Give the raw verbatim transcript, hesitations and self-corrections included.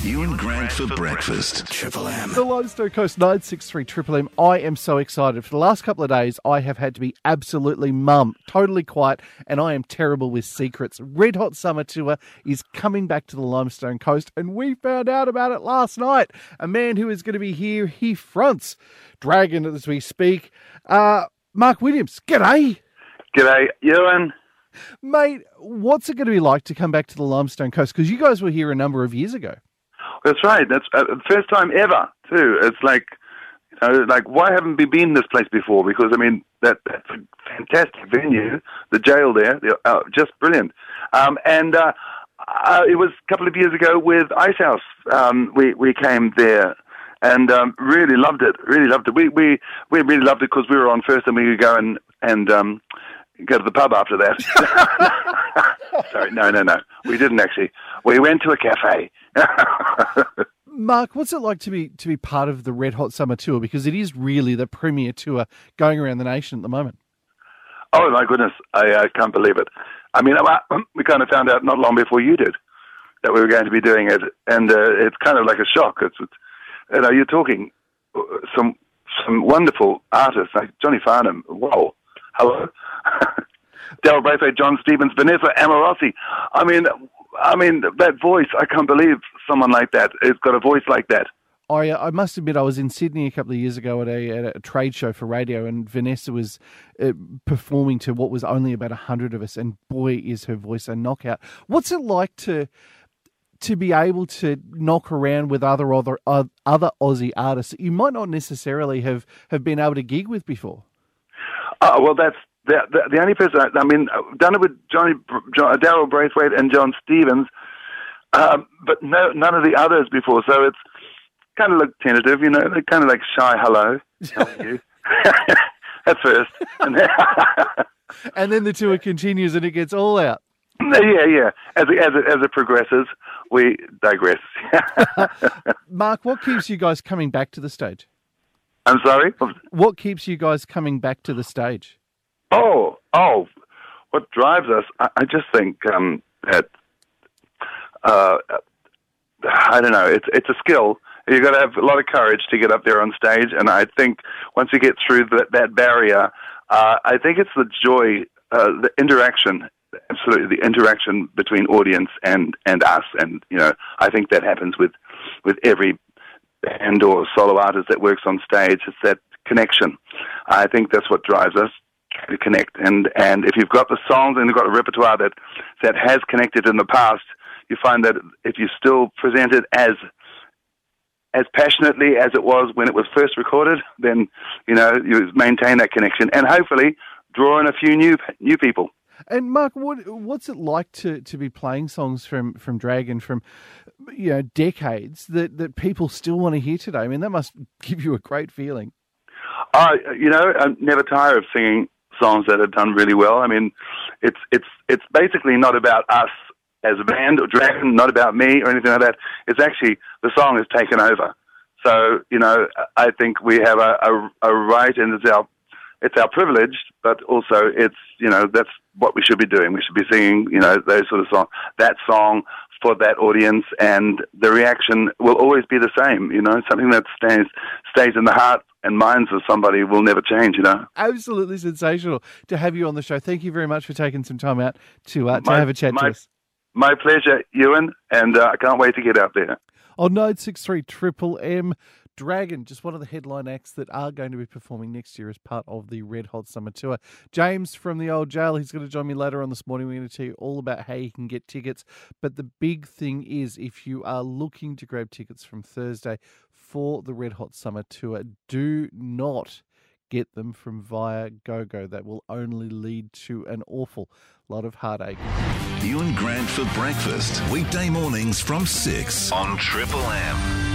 Ewan Grant for breakfast. Triple M. The Limestone Coast nine six three Triple M. I am so excited. For the last couple of days, I have had to be absolutely mum, totally quiet, and I am terrible with secrets. Red Hot Summer Tour is coming back to the Limestone Coast, and we found out about it last night. A man who is going to be here, he fronts Dragon as we speak. Uh, Mark Williams, g'day. G'day, Ewan. Mate, what's it going to be like to come back to the Limestone Coast? Because you guys were here a number of years ago. That's right. That's uh, the first time ever, too. It's like, you know, like, why haven't we been this place before? Because, I mean, that that's a fantastic venue. The jail there, uh, just brilliant. Um, and uh, uh, it was a couple of years ago with Icehouse. Um, we, we came there and um, really loved it, really loved it. We we, we really loved it because we were on first and we could go and, and um, go to the pub after that. Sorry, no, no, no. We didn't actually. We went to a cafe. Mark, what's it like to be to be part of the Red Hot Summer Tour? Because it is really the premier tour going around the nation at the moment. Oh, my goodness. I, I can't believe it. I mean, we kind of found out not long before you did that we were going to be doing it. And uh, it's kind of like a shock. It's, it's, you know, you're talking some some wonderful artists like Johnny Farnham. Wow. Hello. Daryl Braithwaite, John Stevens, Vanessa Amorosi. I mean, I mean that voice. I can't believe someone like that has got a voice like that. I I must admit, I was in Sydney a couple of years ago at a, at a trade show for radio, and Vanessa was uh, performing to what was only about a hundred of us, and boy, is her voice a knockout. What's it like to to be able to knock around with other other other Aussie artists that you might not necessarily have, have been able to gig with before? Oh, well, that's the, the, the only person, I, I mean, I've done it with Johnny, John, Daryl Braithwaite and John Stevens, um, but no, none of the others before, so it's kind of like tentative, you know, they're kind of like shy hello. How are you? That's first. And then, and then the tour continues and it gets all out. Yeah, yeah. As it, as it, as it progresses, we digress. Mark, what keeps you guys coming back to the stage? I'm sorry? What keeps you guys coming back to the stage? Oh, oh, what drives us? I, I just think um, that, uh, I don't know, it's it's a skill. You've got to have a lot of courage to get up there on stage, and I think once you get through that, that barrier, uh, I think it's the joy, uh, the interaction, absolutely the interaction between audience and, and us, and, you know, I think that happens with, with every band or solo artist that works on stage. It's that connection. I think that's what drives us to connect. And, and if you've got the songs and you've got a repertoire that, that has connected in the past, you find that if you still present it as as passionately as it was when it was first recorded, then, you know, you maintain that connection and hopefully draw in a few new new people. And Mark, what what's it like to, to be playing songs from, from Dragon from, you know, decades that, that people still want to hear today? I mean, that must give you a great feeling. Uh, you know, I'm never tired of singing songs that have done really well. I mean, it's it's it's basically not about us as a band or Dragon, not about me or anything like that. It's actually, the song has taken over. So, you know, I think we have a, a, a right, and it's our it's our privilege, but also it's, you know, that's what we should be doing. We should be singing, you know, those sort of songs, that song for that audience, and the reaction will always be the same, you know, something that stays stays in the heart and minds of somebody will never change, you know. Absolutely sensational to have you on the show. Thank you very much for taking some time out to uh, to my, have a chat my, to us. My pleasure, Ewan, and uh, I can't wait to get out there. On nine six three Triple M, Dragon, just one of the headline acts that are going to be performing next year as part of the Red Hot Summer Tour. James from the old jail, he's going to join me later on this morning. We're going to tell you all about how you can get tickets. But the big thing is, if you are looking to grab tickets from Thursday for the Red Hot Summer Tour, do not get them from via GoGo. That will only lead to an awful lot of heartache. Ewan Grant for breakfast. Weekday mornings from six on Triple M.